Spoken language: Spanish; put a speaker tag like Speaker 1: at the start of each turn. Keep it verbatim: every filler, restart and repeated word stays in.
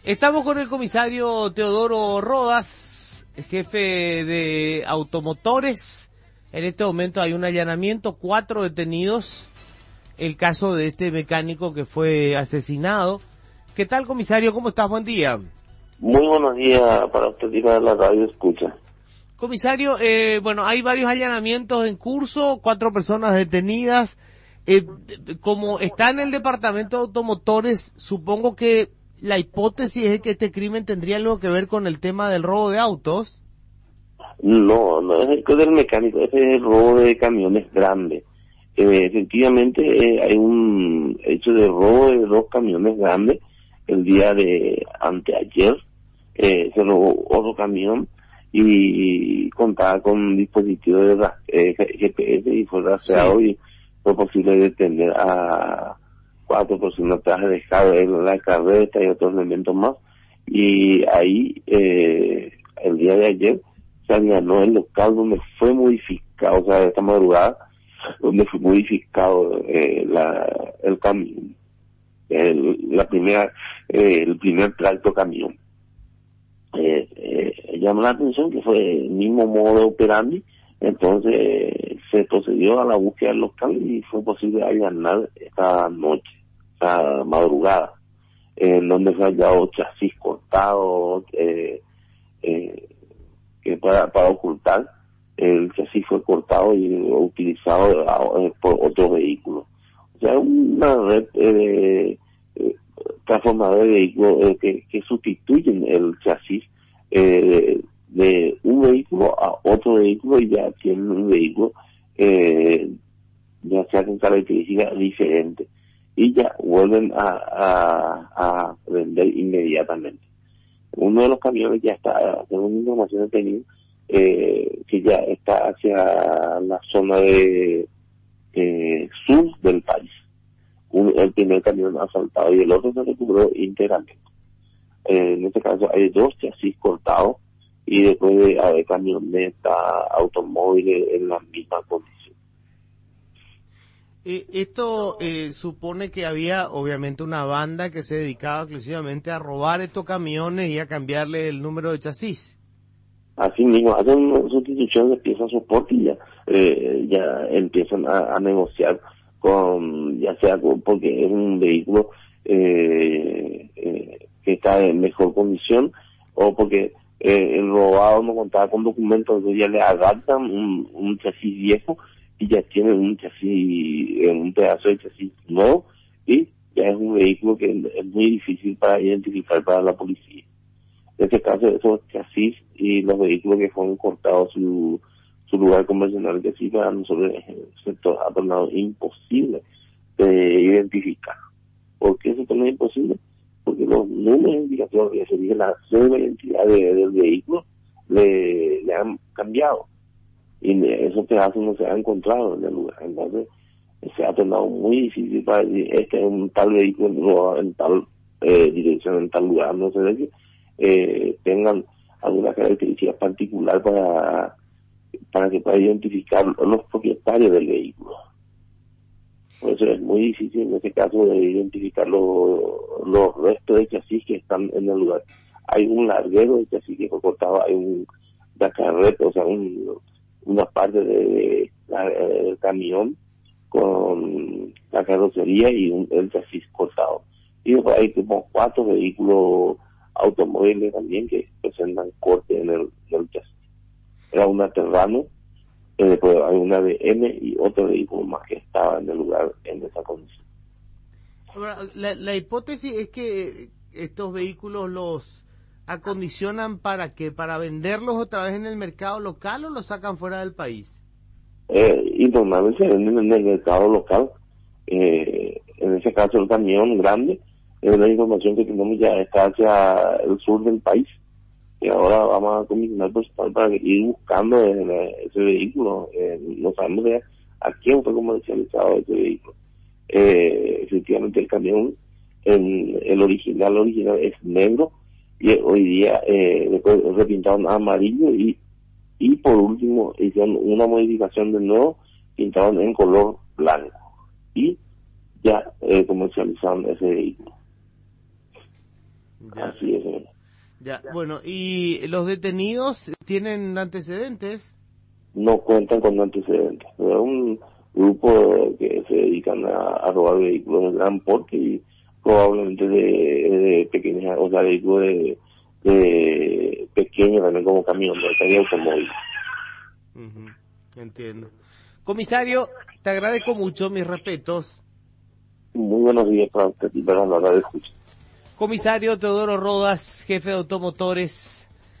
Speaker 1: Estamos con el comisario Teodoro Rodas, jefe de automotores. En este momento hay un allanamiento, cuatro detenidos, el caso de este mecánico que fue asesinado. ¿Qué tal, comisario? ¿Cómo estás? Buen día.
Speaker 2: Muy buenos días para usted y para la radio escucha.
Speaker 1: Comisario, eh, bueno, hay varios allanamientos en curso, cuatro personas detenidas. Eh, como está en el departamento de automotores, supongo que la hipótesis es que este crimen tendría algo que ver con el tema del robo de autos.
Speaker 2: No, no es el que del mecánico, ese es el robo de camiones grandes. Eh, efectivamente, eh, hay un hecho de robo de dos camiones grandes el día de anteayer. Eh, se robó otro camión y contaba con un dispositivo de ra- eh, G P S y fue rastreado, sí. Y fue posible detener a cuatro personas tras dejar la carreta y otros elementos más. Y ahí, eh, el día de ayer, se allanó el local donde fue modificado, o sea, esta madrugada, donde fue modificado eh, la, el camión, el, la primera, eh, el primer tracto camión. Eh, eh, llamó la atención que fue el mismo modo de operandi, entonces eh, se procedió a la búsqueda del local y fue posible allanar esta noche, esta madrugada, en donde se ha hallado chasis cortado, eh, eh, que para, para ocultar, el chasis fue cortado y utilizado eh, por otro vehículo. O sea, una red eh, eh, transformadora de vehículos eh, que, que sustituyen el chasis eh, de un vehículo a otro vehículo y ya tienen un vehículo eh, ya sea con características diferentes y ya vuelven a, a, a vender inmediatamente. Uno de los camiones ya está, según información que he tenido, eh, que ya está hacia la zona de eh, sur del país. Un, el primer camión asaltado y el otro se recuperó íntegramente. Eh, en este caso hay dos chasis cortados y después de haber camioneta, automóviles en la misma condición.
Speaker 1: Eh, esto eh, supone que había obviamente una banda que se dedicaba exclusivamente a robar estos camiones y a cambiarle el número de chasis.
Speaker 2: Así mismo, hacen una sustitución de piezas soporte y ya, eh, ya empiezan a, a negociar con, ya sea con, porque es un vehículo eh, eh, que está en mejor condición o porque eh, el robado no contaba con documentos, entonces ya le adaptan un, un chasis viejo y ya tienen un chasis, un pedazo de chasis nuevo y ya es un vehículo que es muy difícil para identificar para la policía. En este caso, esos chasis y los vehículos que fueron cortados su, su lugar convencional, que sí para nosotros el sector ha tornado imposible de identificar. ¿Por qué se torna imposible? Porque los números de indicación que se dice la cédula de identidad de, del vehículo le, le han cambiado y esos pedazos no se han encontrado en el lugar. Entonces se ha tornado muy difícil para decir este es un tal vehículo en tal eh, dirección, en tal lugar, no sé de qué. Eh, tengan alguna característica particular para para que pueda identificar los propietarios del vehículo. Por eso es muy difícil en este caso de identificar los, los restos de chasis que están en el lugar. Hay un larguero de chasis que fue cortado, hay un la carreta, o sea, un, una parte de la, del camión con la carrocería y un, el chasis cortado. Y después hay como cuatro vehículos automóviles también que presentan corte en el, en el chasis. Era una Terrano, eh, después hay una B M y otro vehículo más que estaba en el lugar en esa condición.
Speaker 1: Ahora, la, la hipótesis es que estos vehículos los acondicionan para que para venderlos otra vez en el mercado local o los sacan fuera del país.
Speaker 2: Eh, y normalmente se venden en el mercado local. Eh, en ese caso el camión grande, es la información que tenemos, ya está hacia el sur del país y ahora vamos a comisionar personal para ir buscando ese, ese vehículo. Eh, no sabemos de a quién fue comercializado ese vehículo. Eh, efectivamente el camión, el, el original original es negro y hoy día eh, después repintaron a amarillo y y por último hicieron una modificación de nuevo, pintaron en color blanco y ya eh, comercializaron ese vehículo.
Speaker 1: Ya.
Speaker 2: Así es. eh.
Speaker 1: Ya, bueno, ¿y los detenidos tienen antecedentes?
Speaker 2: No cuentan con antecedentes. Es un grupo que se dedican a, a robar vehículos de gran porte y probablemente de, de pequeñas, o sea, vehículos de, de pequeños también como camionetas y automóviles.
Speaker 1: Ujú, entiendo. Comisario, te agradezco mucho, mis respetos.
Speaker 2: Muy buenos días para usted y para la hora de escuchar.
Speaker 1: Comisario Teodoro Rodas, jefe de automotores.